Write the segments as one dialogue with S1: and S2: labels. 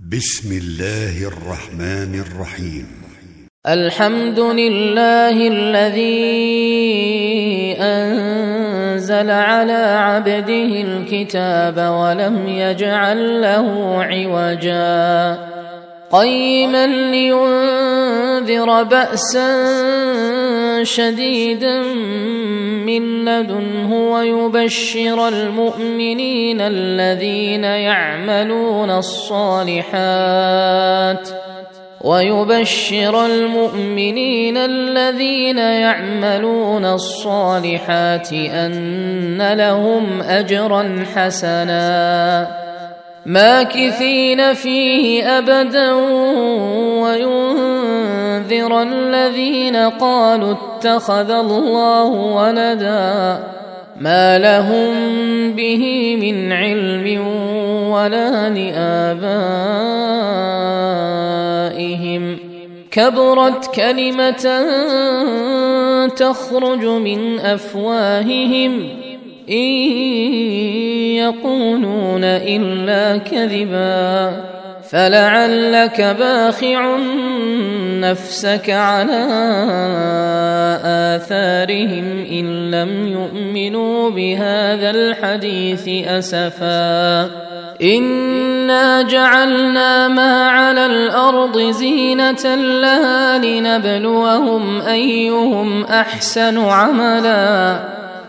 S1: بسم الله الرحمن الرحيم.
S2: الحمد لله الذي أنزل على عبده الكتاب ولم يجعل له عوجا قيما لينذر بأسا شديدا من لدنه ويبشر المؤمنين الذين يعملون الصالحات أن لهم أجرا حسنا ماكثين فيه أبدا وينذر الذين قالوا اتخذ الله ولدا ما لهم به من علم ولا لآبائهم كبرت كلمة تخرج من أفواههم إن يقولون إلا كذبا فلعلك باخع نفسك على آثارهم إن لم يؤمنوا بهذا الحديث أسفا إنا جعلنا ما على الأرض زينة لها لنبلوهم أيهم أحسن عملا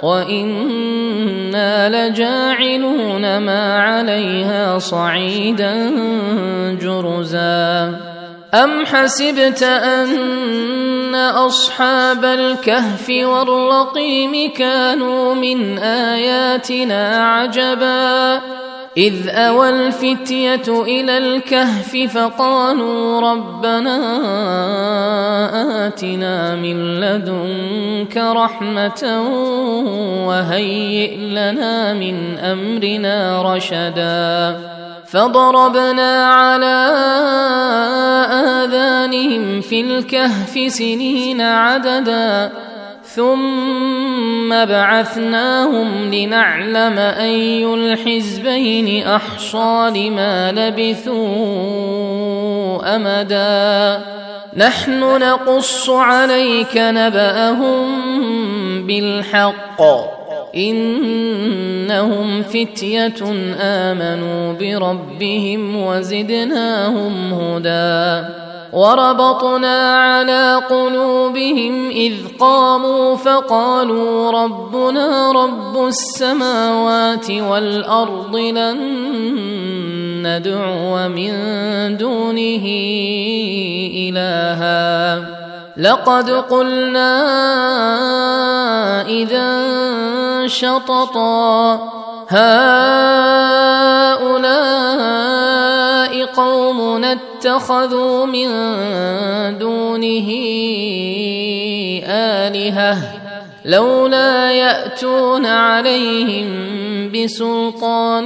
S2: وإنا لجاعلون ما عليها صعيدا جرزا أم حسبت أن أصحاب الكهف والرقيم كانوا من آياتنا عجبا إذ أوى الفتية إلى الكهف فقالوا ربنا آتنا من لدنك رحمة وهيئ لنا من أمرنا رشدا فضربنا على آذانهم في الكهف سنين عددا ثم بعثناهم لنعلم أي الحزبين أحصى لما لبثوا أمدا نحن نقص عليك نبأهم بالحق إنهم فتية آمنوا بربهم وزدناهم هدى وربطنا على قلوبهم إذ قاموا فقالوا ربنا رب السماوات والأرض لن ندعو من دونه إلها لقد قلنا إذا شططا هؤلاء قوم اتخذوا من دونه آلهة لولا يأتون عليهم بسلطان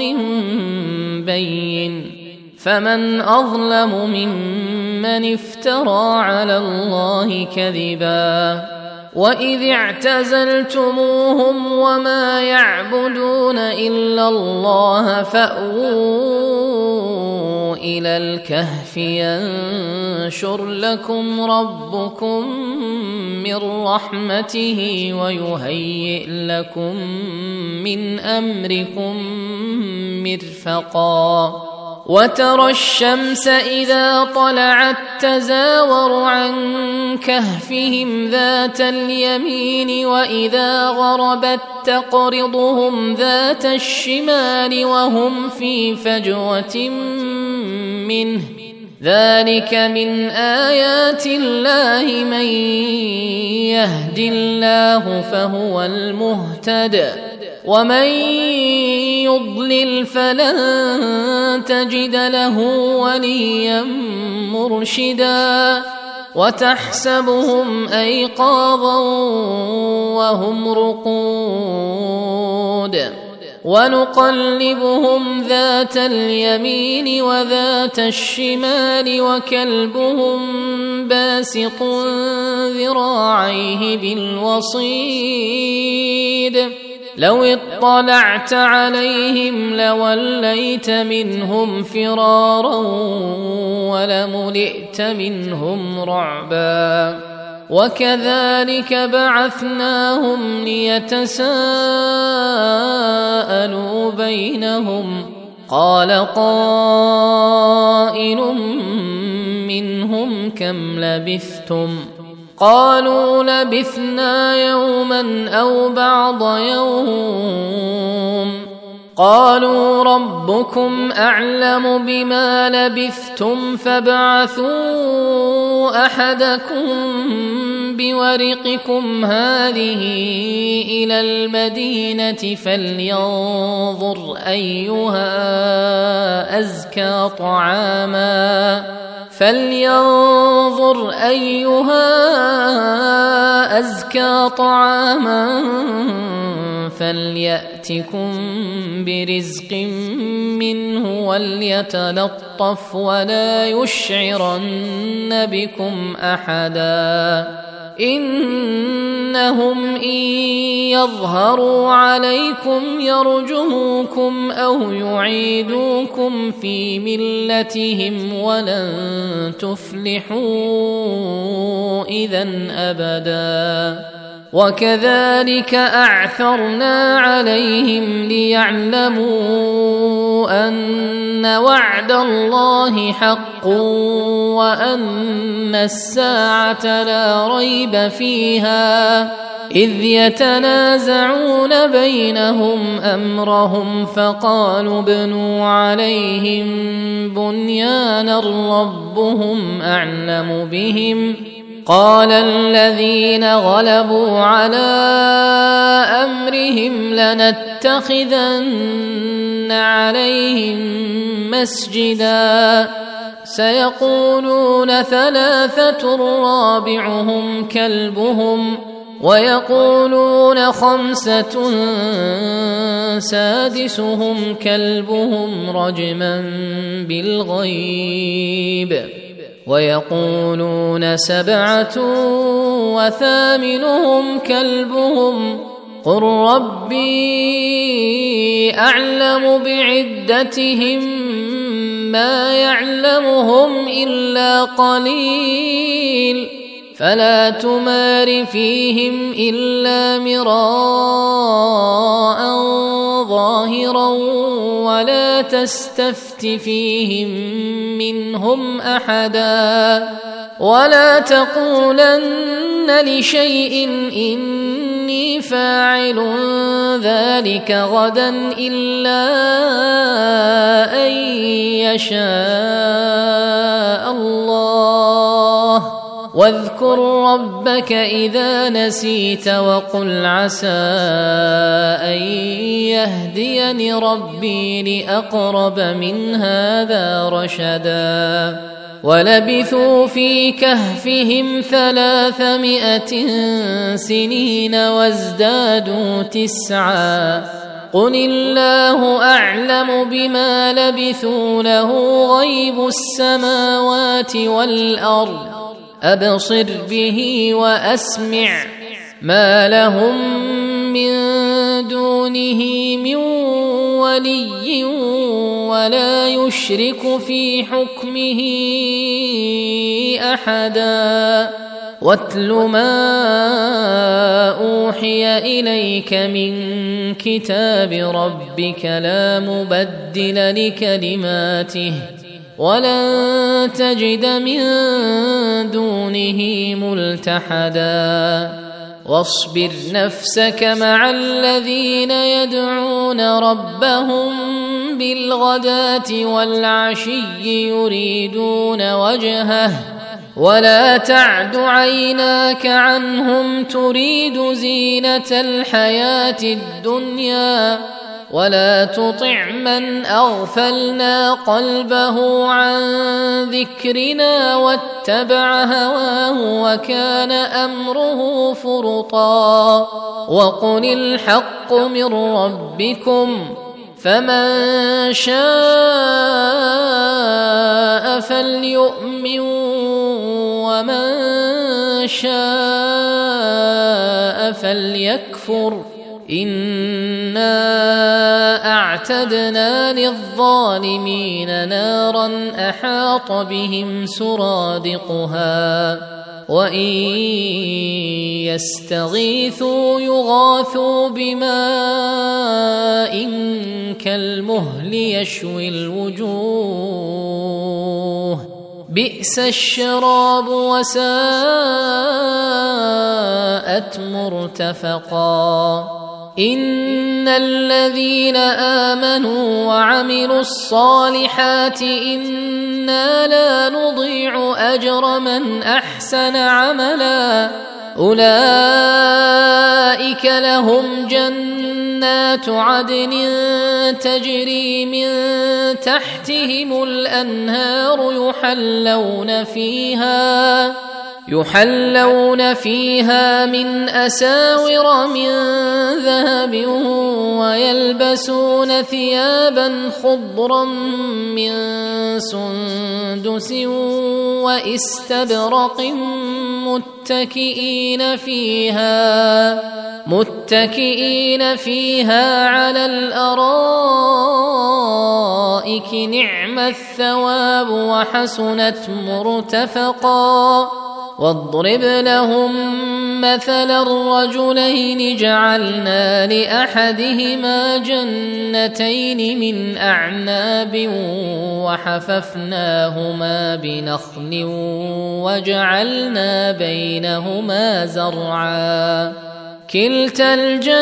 S2: بين فمن أظلم ممن افترى على الله كذبا وإذ اعتزلتموهم وما يعبدون إلا الله فأووا إلى الكهف ينشر لكم ربكم من رحمته ويهيئ لكم من أمركم مرفقا وترى الشمس إذا طلعت تزاور عن كهفهم ذات اليمين وإذا غربت تقرضهم ذات الشمال وهم في فجوة منه ذلك من آيات الله من يهد الله فهو المهتد ومن يضلل فلن تجد له وليا مرشدا وتحسبهم أيقاظا وهم رقود ونقلبهم ذات اليمين وذات الشمال وكلبهم باسط ذراعيه بالوصيد لو اطلعت عليهم لوليت منهم فرارا ولملئت منهم رعبا. وكذلك بعثناهم ليتساءلوا بينهم قال قائل منهم كم لبثتم قالوا لبثنا يوما أو بعض يوم قالوا ربكم أعلم بما لبثتم فابعثوا أحدكم بورقكم هذه إلى المدينة فلينظر أيها أزكى طعاما فليأتكم برزق منه وليتلطف ولا يشعرن بكم أحدا إنهم إن يظهروا عليكم يرجموكم أو يعيدوكم في ملتهم ولن تفلحوا إذا أبدا. وكذلك أعثرنا عليهم ليعلموا أن وعد الله حق وأن الساعة لا ريب فيها إذ يتنازعون بينهم أمرهم فقالوا ابنوا عليهم بنيانا ربهم أعلم بهم قال الذين غلبوا على أمرهم لنتخذن عليهم مسجدا سيقولون ثلاثة رابعهم كلبهم ويقولون خمسة سادسهم كلبهم رجما بالغيب ويقولون سبعة وثامنهم كلبهم قل ربي أعلم بعدتهم ما يعلمهم إلا قليل فلا تمار فيهم إلا مراء ظاهرا ولا تستفت فيهم منهم أحدا ولا تقولن لشيء إني فاعل ذلك غدا إلا أن يشاء الله واذكر ربك إذا نسيت وقل عسى أن يهديني ربي لأقرب من هذا رشدا ولبثوا في كهفهم 300 سنين وازدادوا 9 قل الله أعلم بما لبثوا له غيب السماوات والأرض أبصر به وأسمع ما لهم من دونه من ولي ولا يشرك في حكمه أحدا واتل ما أوحي إليك من كتاب ربك لا مبدل لكلماته ولن تجد من دونه ملتحدا واصبر نفسك مع الذين يدعون ربهم بالغداة والعشي يريدون وجهه ولا تعد عيناك عنهم تريد زينة الحياة الدنيا ولا تطع من أغفلنا قلبه عن ذكرنا واتبع هواه وكان أمره فرطا وقل الحق من ربكم فمن شاء فليؤمن ومن شاء فليكفر إنا أعتدنا للظالمين نارا أحاط بهم سرادقها وإن يستغيثوا يغاثوا بماء كالمهل يشوي الوجوه بئس الشراب وساءت مرتفقا إن الذين آمنوا وعملوا الصالحات إنا لا نضيع أجر من أحسن عملا أولئك لهم جنات عدن تجري من تحتهم الأنهار يحلون فيها من أساور من ذهب ويلبسون ثيابا خضرا من سندس واستبرق متكئين فيها على الأرائك نعم الثواب وحسنت مرتفقا واضرب لهم مثلا الرجلين جعلنا لأحدهما جنتين من أعناب وحففناهما بنخل وجعلنا بينهما زرعا كلتا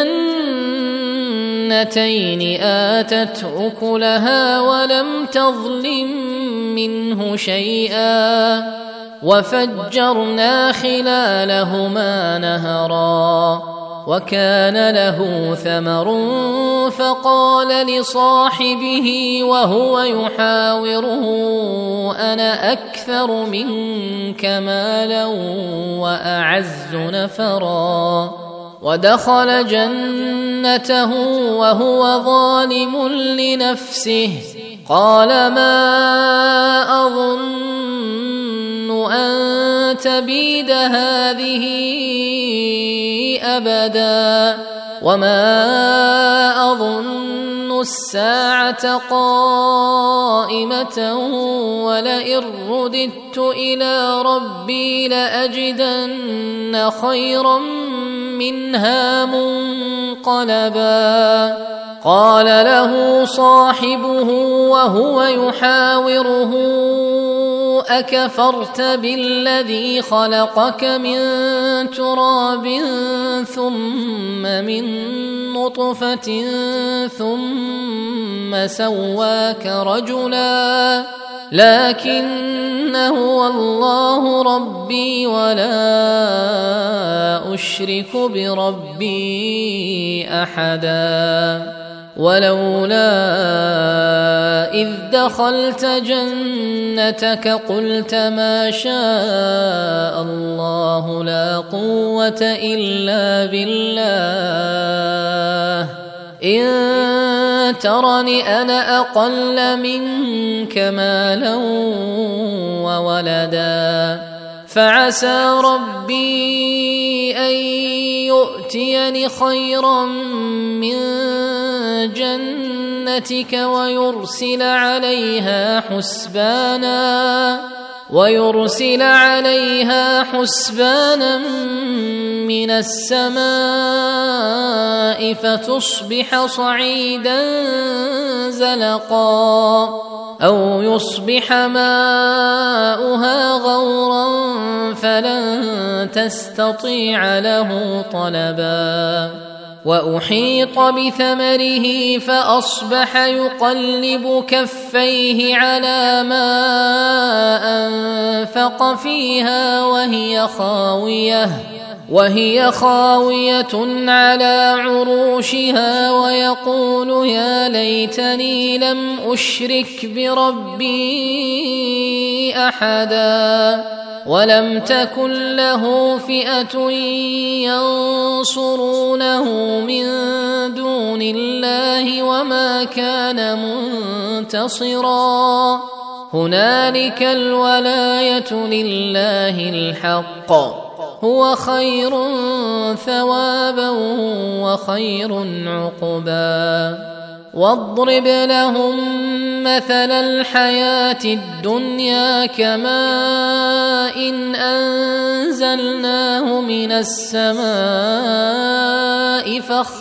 S2: الجنتين آتت أكلها ولم تظلم منه شيئا وفجرنا خلالهما نهرا وكان له ثمر فقال لصاحبه وهو يحاوره أنا أكثر منك مالا وأعز نفرا ودخل جنته وهو ظالم لنفسه قال ما أظن أن تبيد هذه أبدا وما أظن الساعة قائمة ولئن رددت إلى ربي لأجدن خيرا منها منقلبا قال له صاحبه وهو يحاوره أكفرت بالذي خلقك من تراب ثم من نطفة ثم سواك رجلا لكن هو الله ربي ولا أشرك بربي أحدا ولولا إذ دخلت جنتك قلت ما شاء الله لا قوة إلا بالله إن ترني أنا أقل منك مالا وولدا فعسى ربي أن يؤتيني خيرا من جنتك ويرسل عليها حسبانا من السماء فتصبح صعيدا زلقا أو يصبح ماؤها غورا فلن تستطيع له طلبا وأحيط بثمره فأصبح يقلب كفيه على ما أنفق فيها وهي خاوية على عروشها ويقول يا ليتني لم أشرك بربي أحدا ولم تكن له فئة ينصرونه من دون الله وما كان منتصرا هنالك الولاية لله الحق هو خير ثوابا وخير عقبا واضرب لهم مثل الحياة الدنيا كماء إن أنزلناه من السماء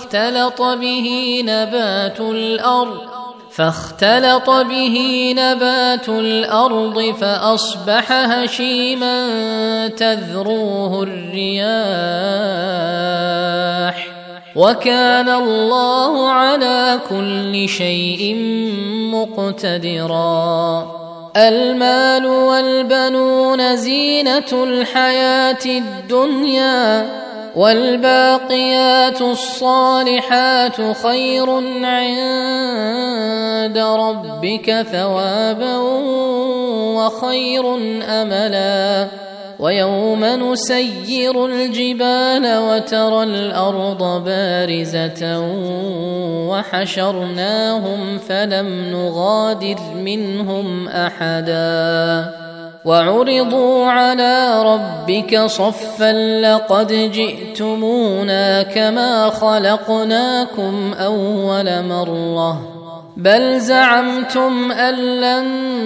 S2: فاختلط به نبات الأرض فأصبح هشيما تذروه الرياح وكان الله على كل شيء مقتدرا. المال والبنون زينة الحياة الدنيا والباقيات الصالحات خير عند ربك ثوابا وخير أملا. ويوم نسير الجبال وترى الأرض بارزة وحشرناهم فلم نغادر منهم أحدا وعرضوا على ربك صفا لقد جئتمونا كما خلقناكم أول مرة بل زعمتم أن لن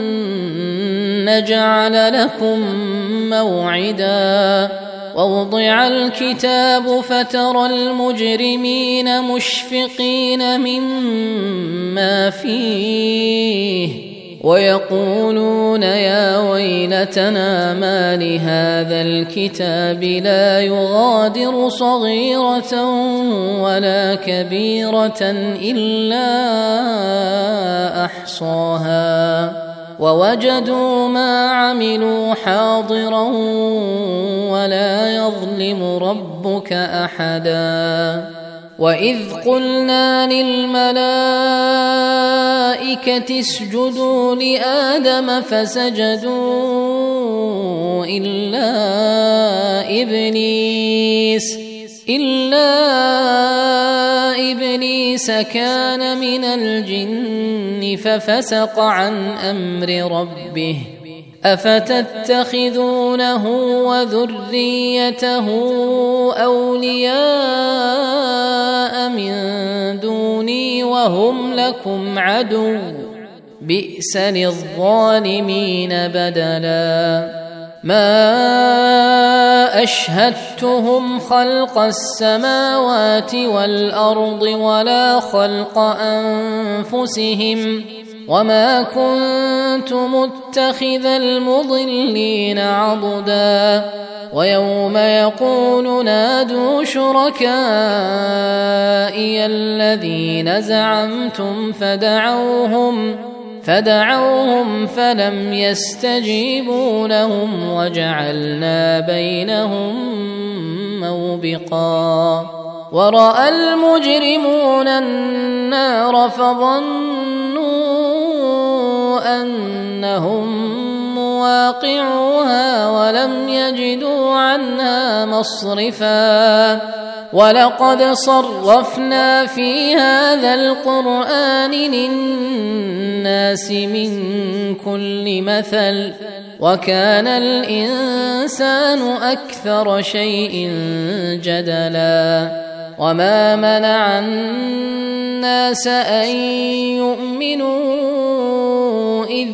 S2: نجعل لكم موعدا. ووضع الكتاب فترى المجرمين مشفقين مما فيه ويقولون يا ويلتنا ما لهذا الكتاب لا يغادر صغيرة ولا كبيرة إلا أحصاها ووجدوا ما عملوا حاضرا ولا يظلم ربك أحدا. وإذ قلنا للملائكة اسجدوا لآدم فسجدوا إلا إبليس كان من الجن ففسق عن أمر ربه أفتتخذونه وذريته أولياء من دوني وهم لكم عدو بئس للظالمين بدلا. ما أشهدتهم خلق السماوات والأرض ولا خلق أنفسهم وما كنت متخذ المضلين عضدا. ويوم يقول نادوا شركائي الذين زعمتم فدعوهم فلم يستجيبوا لهم وجعلنا بينهم موبقا. ورأى المجرمون النار فظنوا أنهم مواقعوها ولم يجدوا عنها مصرفا. ولقد صرفنا في هذا القرآن للناس من كل مثل وكان الإنسان أكثر شيء جدلا. وما منع الناس أن يؤمنوا إذ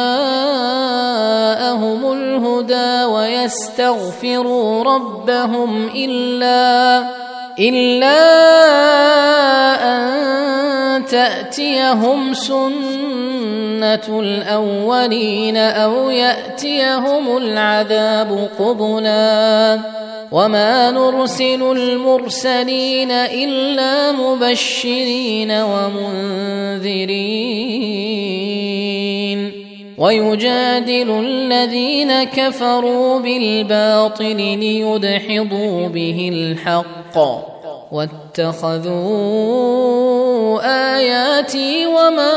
S2: جاءهم الهدى ويستغفروا ربهم إلا أن تأتيهم سنة الأولين أو يأتيهم العذاب قبلا. وما نرسل المرسلين إلا مبشرين ومنذرين ويجادل الذين كفروا بالباطل ليدحضوا به الحق واتخذوا آياتي وما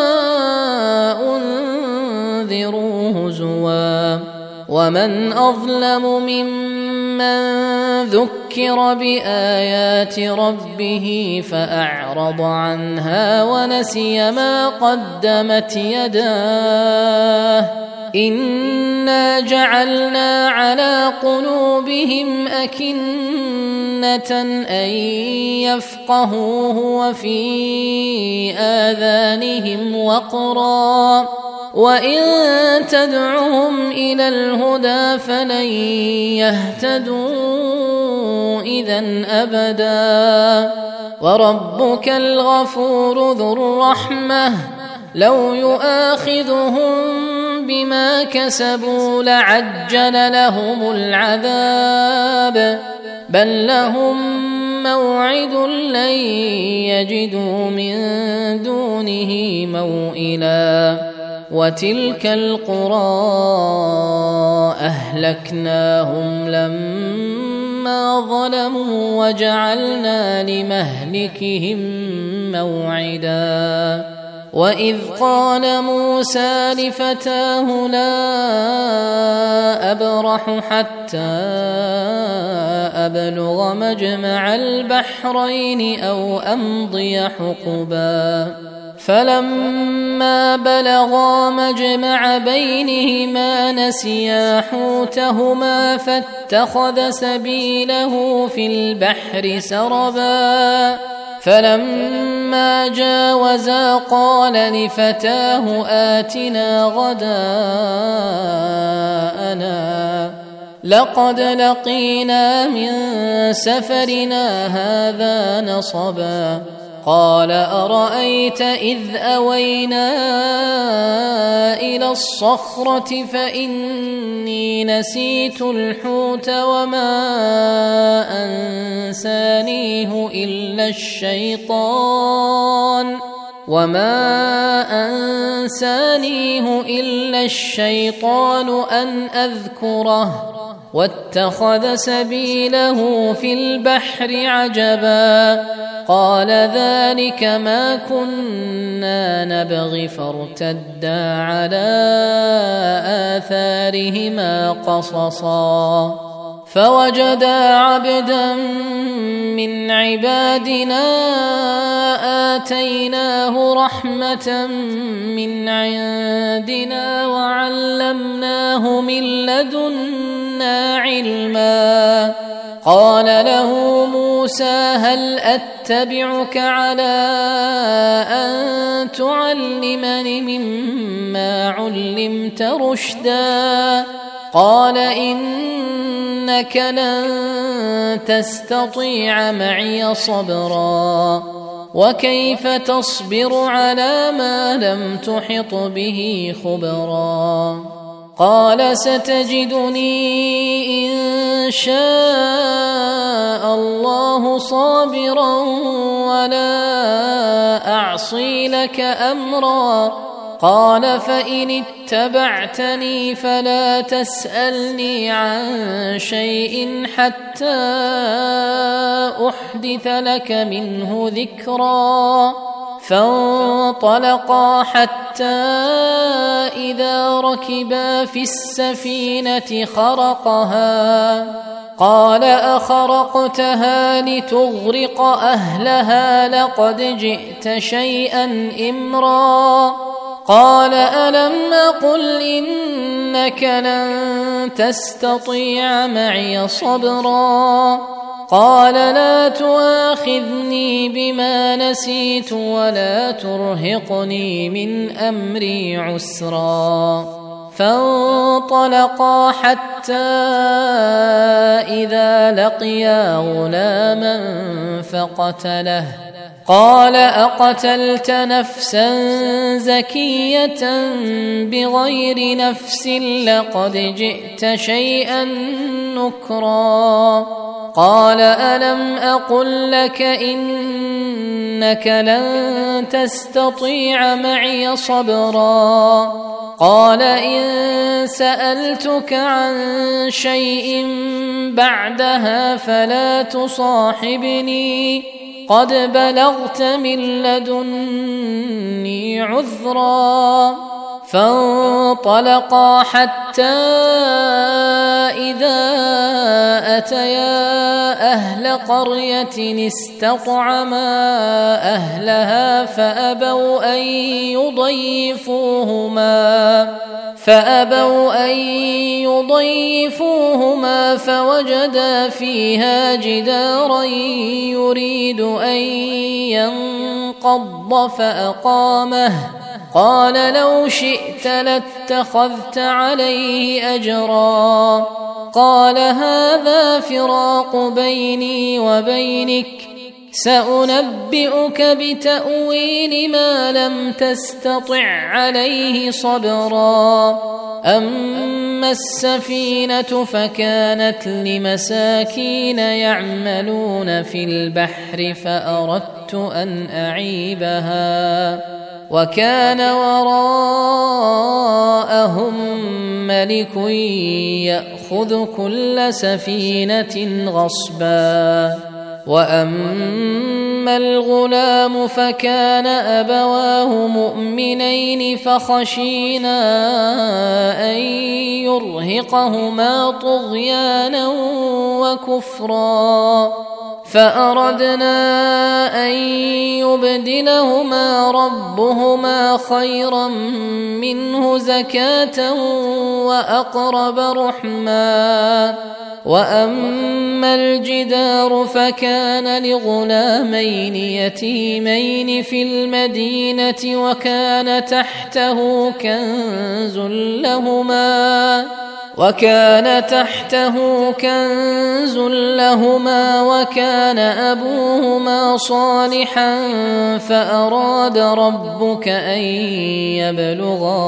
S2: أنذروا هزوا. ومن أظلم ممن ذكر بآيات ربه فأعرض عنها ونسي ما قدمت يداه إنا جعلنا على قلوبهم أكنة أن يفقهوه وفي آذانهم وقرا وإن تدعهم إلى الهدى فلن يهتدوا إذن أبدا وربك الغفور ذو الرحمة لو يؤاخذهم بما كسبوا لعجل لهم العذاب بل لهم موعد لن يجدوا من دونه موئلا وتلك القرى أهلكناهم لما ظلموا وجعلنا لمهلكهم موعدا وإذ قال موسى لفتاه لا أبرح حتى أبلغ مجمع البحرين أو أمضي حقبا فلما بلغا مجمع بينهما نسيا حوتهما فاتخذ سبيله في البحر سربا فلما جاوزا قال لفتاه آتنا غداءنا لقد لقينا من سفرنا هذا نصبا قال أرأيت إذ أوينا إلى الصخرة فإني نسيت الحوت وما أنسانيه إلا الشيطان أن أذكره واتخذ سبيله في البحر عجبا قال ذلك ما كنا نبغي فارتدا على آثارهما قصصا فوجدا عبدا من عبادنا آتيناه رحمة من عندنا وعلمناه من لدنا علما قال له موسى هل أتبعك على أن تعلمني مما علمت رشدا قال إنك لن تستطيع معي صبرا وكيف تصبر على ما لم تحط به خبرا قال ستجدني إن شاء الله صابرا ولا أعصي لك أمرا قال فإن اتبعتني فلا تسألني عن شيء حتى أحدث لك منه ذكرا فانطلقا حتى إذا ركبا في السفينة خرقها قال أخرقتها لتغرق أهلها لقد جئت شيئا إمرا قال ألم أقل إنك لن تستطيع معي صبرا قال لا تؤاخذني بما نسيت ولا ترهقني من أمري عسرا فانطلقا حتى إذا لقيا غلاما فقتله قال أقتلت نفسا زكية بغير نفس لقد جئت شيئا نكرا قال ألم أقل لك إنك لن تستطيع معي صبرا قال إن سألتك عن شيء بعدها فلا تصاحبني قد بلغت من لدني عذرا فانطلقا حتى إذا أتيا أهل قرية استطعما أهلها فأبوا أن يضيفوهما فوجدا فيها جدارا يريد أن ينقض فأقامه. قال لو شئت لاتخذت عليه أجرا. قال هذا فراق بيني وبينك، سأنبئك بتأويل ما لم تستطع عليه صبرا. أما السفينة فكانت لمساكين يعملون في البحر فأردت أن أعيبها، وكان وراءهم ملك يأخذ كل سفينة غصبا. وأما الغلام فكان أبواه مؤمنين فخشينا أن يرهقهما طغيانا وكفرا، فأردنا أن يبدلهما ربهما خيرا منه زكاة وأقرب رحما. وأما الجدار فكان لغلامين يتيمين في المدينة وكان تحته كنز لهما وكان أبوهما صالحا، فأراد ربك أن يبلغا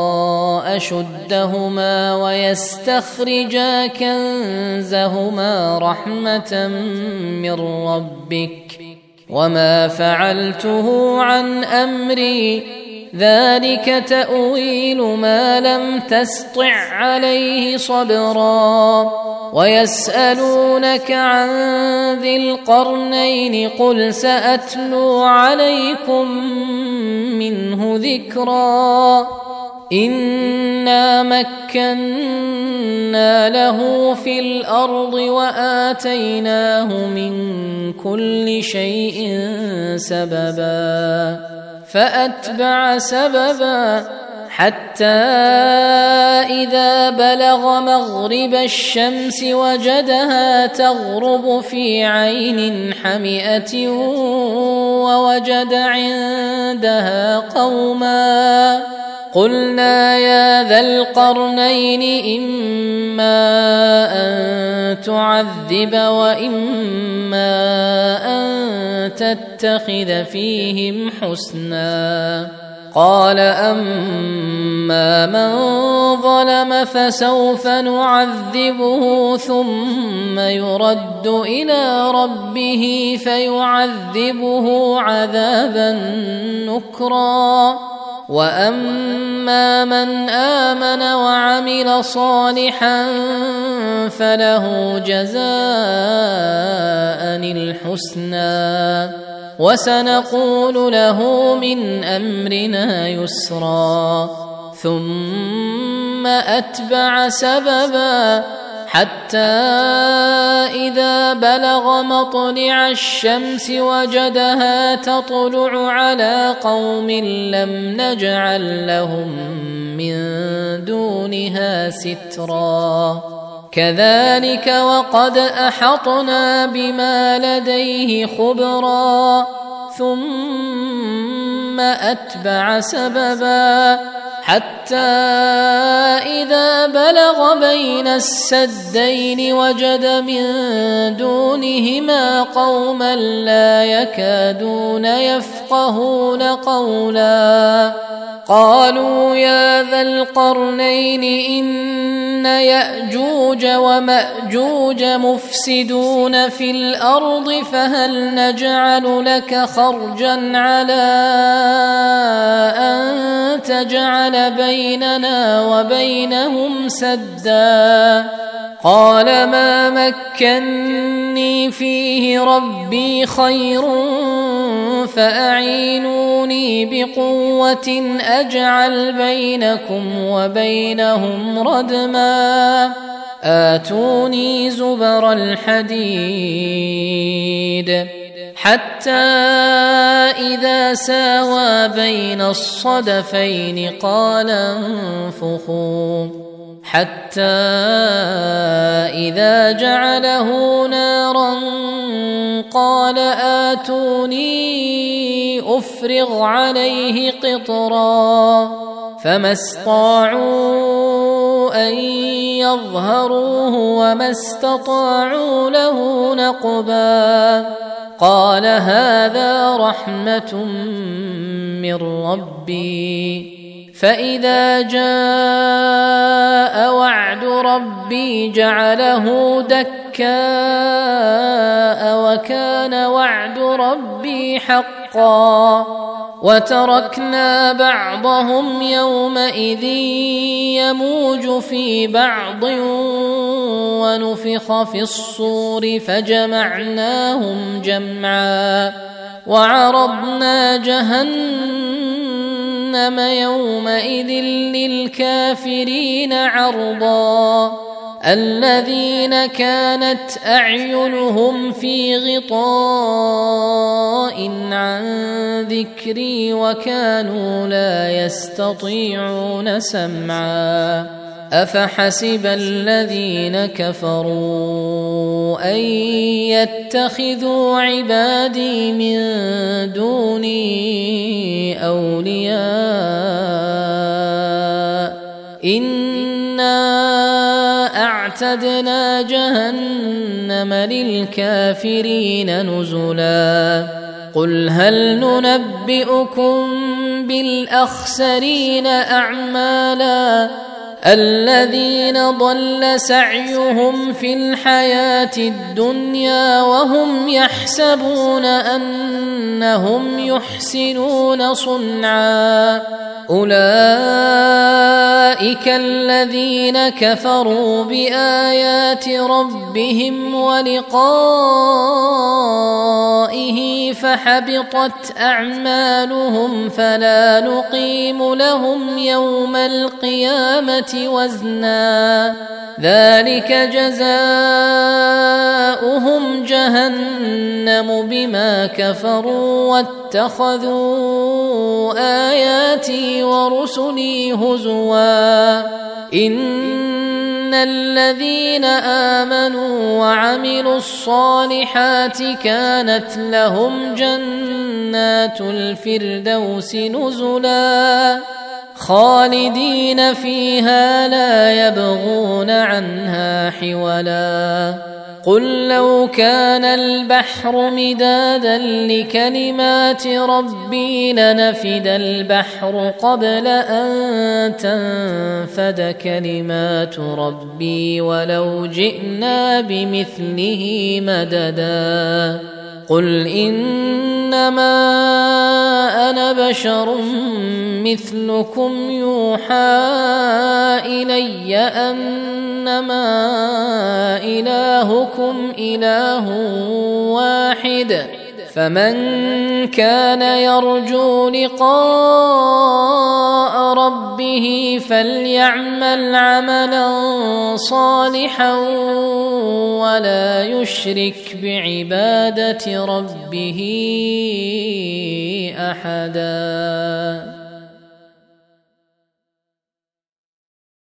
S2: أشدهما ويستخرجا كنزهما رحمة من ربك، وما فعلته عن أمري، ذلك تأويل ما لم تسطع عليه صبرا. ويسألونك عن ذي القرنين قل سأتلو عليكم منه ذكرا. إنا مكنا له في الأرض وآتيناه من كل شيء سببا، فأتبع سببا حتى إذا بلغ مغرب الشمس وجدها تغرب في عين حمئة ووجد عندها قوما. قلنا يا ذا القرنين إما أن تعذب وإما أن تتخذ فيهم حسنا. قال أما من ظلم فسوف نعذبه ثم يرد إلى ربه فيعذبه عذابا نكرا. وأما من آمن وعمل صالحا فله جزاء الحسنى وسنقول له من أمرنا يسرا. ثم أتبع سببا حتى إذا بلغ مطلع الشمس وجدها تطلع على قوم لم نجعل لهم من دونها سترا. كذلك وقد أحطنا بما لديه خبرا. ثم أتبع سببا حتى إذا بلغ بين السدين وجد من دونهما قوما لا يكادون يفقهون قولا. قالوا يا ذا القرنين إن يأجوج ومأجوج مفسدون في الأرض فهل نجعل لك خرجا على أن تجعل بيننا وبينهم سدا. قال ما مكني فيه ربي خير فأعينوني بقوة أجعل بينكم وبينهم ردما آتوني زبر الحديد حتى إذا ساوى بين الصدفين قال انفخوا حتى إذا جعله نارا قال آتوني أفرغ عليه قطرا فما استطاعوا أن يظهروه وما استطاعوا له نقبا قال هذا رحمة من ربي فإذا جاء وعد ربي جعله دكاء وكان وعد ربي حقا وتركنا بعضهم يومئذ يموج في بعض ونفخ في الصور فجمعناهم جمعا وعرضنا جهنم يومئذ للكافرين عرضا الذين كانت أعينهم في غطاء عن ذكري وكانوا لا يستطيعون سمعا أفحسب الذين كفروا أن يتخذوا عبادي من دوني أولياء إنا أعتدنا جهنم للكافرين نزلا قل هل ننبئكم بالأخسرين أعمالا الذين ضل سعيهم في الحياة الدنيا وهم يحسبون أنهم يحسنون صنعا أولئك الذين كفروا بآيات ربهم ولقائه فحبطت أعمالهم فلا نقيم لهم يوم القيامة وزنا ذلك جزاؤهم جهنم بما كفروا واتخذوا آياتي ورسلي هزوا إن الذين آمنوا وعملوا الصالحات كانت لهم جنات الفردوس نزلا خالدين فيها لا يبغون عنها حولا قل لو كان البحر مدادا لكلمات ربي لنفد البحر قبل أن تنفد كلمات ربي ولو جئنا بمثله مددا قل إنما أنا بشر مثلكم يوحى إلي أنما إلهكم إله واحد فمن كان يرجو لقاء ربه فليعمل عملا صالحا ولا يشرك بعبادة ربه أحدا.